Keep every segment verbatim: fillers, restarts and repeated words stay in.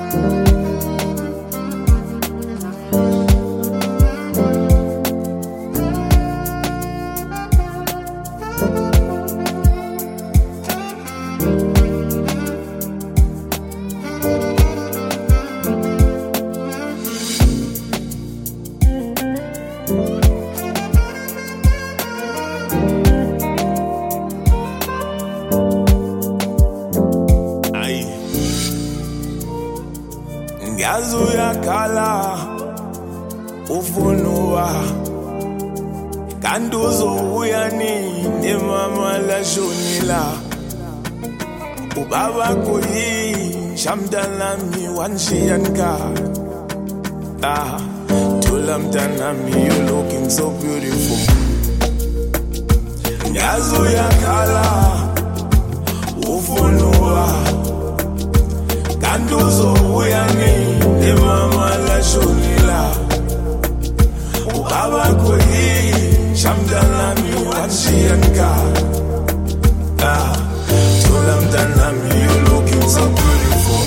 Yazu yakala ufunua kanduzo uyani ne mama la jonila ubaba koyi shamdala mi wanshiyanka ah tulam tanami you looking so beautiful Yazu yakala ufunua kanduzo uyani ne mama la jonila ubaba koyi shamdala mi wanshiyanka ah tulam tanami you looking so beautiful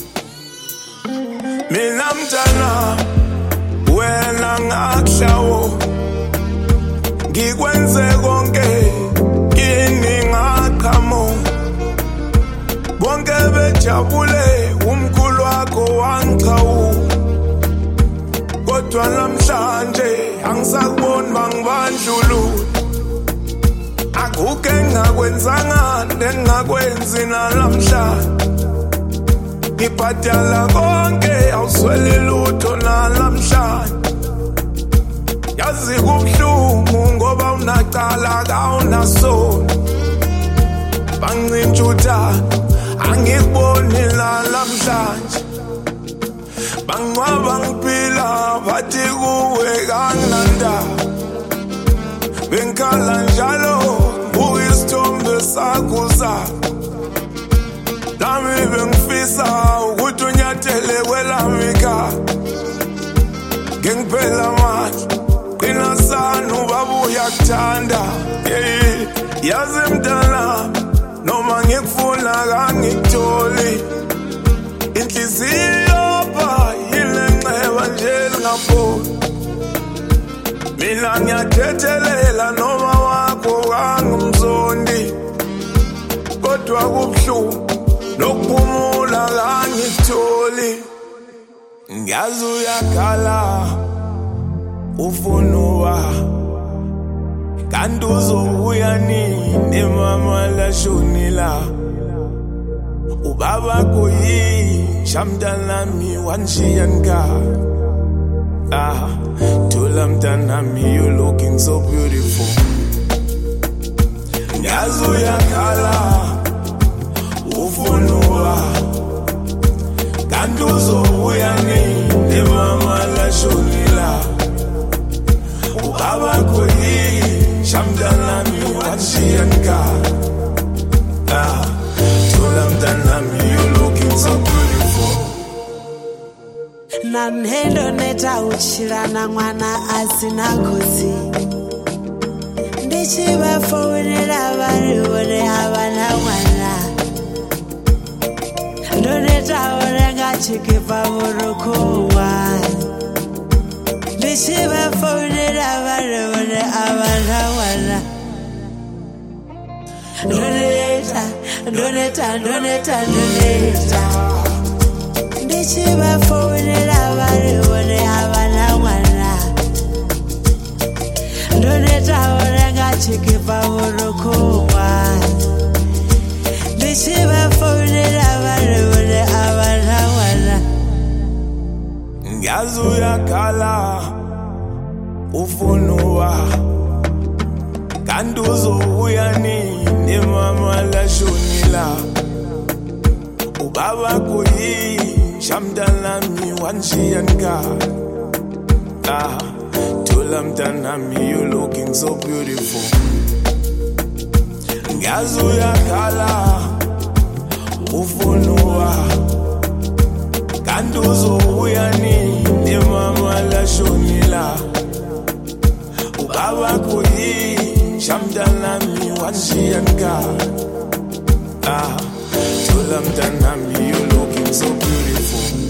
mina mtana wena ngakushawo ngikwenze konke kini ngaqhamo bonke bejabule umkhulu wakho wangichawu kodwa namhlanje angisakuboni bangibandlulu akuke ngakwenzanga nengakwenzi namhlanje ngibhadala konke awuswele lutho namhlanje yazi kubuhlungu ngoba unaqala kawunaso banginjuta angikuboni namhlanje bangwaba ngiphila bathi kuwe kanginanda bengikhala njalo uyisithombe sakho sakho nami bengifisa ukuthi unyathele kwelami ekhaya ngiphela manje qina sana ubaba uyakuthanda yazi mntana noma ngikufuna kangitholi inhliziyo pha ilenxeba nje lingapholi mina ngiyathethelela noma wakho kangumzondi kodwa kubuhlungu nokuphumula kangitholi ngiyazi uyakhala ufunwa kanti uzobuyani ne mama la jonila ubaba koyi shamdalami wanshiyanka ah tulamtanami you looking so beautiful ngiyazi uyakhala ufunwa kanti uzobuyani ne mama la jonila ubaba koyi shamdalami wanshiyanka ah tulamtanami you looking so beautiful nanhendo neta uchirana mwana asina kosi ndichiva fonera vari vone havana mwana ndoneta orenga chikipa murukuwa ndichiva fonera vari vone havana mwana ndoneta ndoneta ndoneta ndoneta ndichiva fonera vari vone havana mwana ndoneta orenga chikipa murukuwa ndichiva fonera vari vone havana mwana ngiyazi uyakhala ufunwa kanti uzobuyani ne mama la jonila ubaba koyi shamdalami wanshiyanka ah tulamtanami you looking so beautiful ngiyazi uyakhala ufunwa kanti uzobuyani ne mama la jonila ubaba koyi shamdalami wanshiyanka ah tulamtanami you looking so beautiful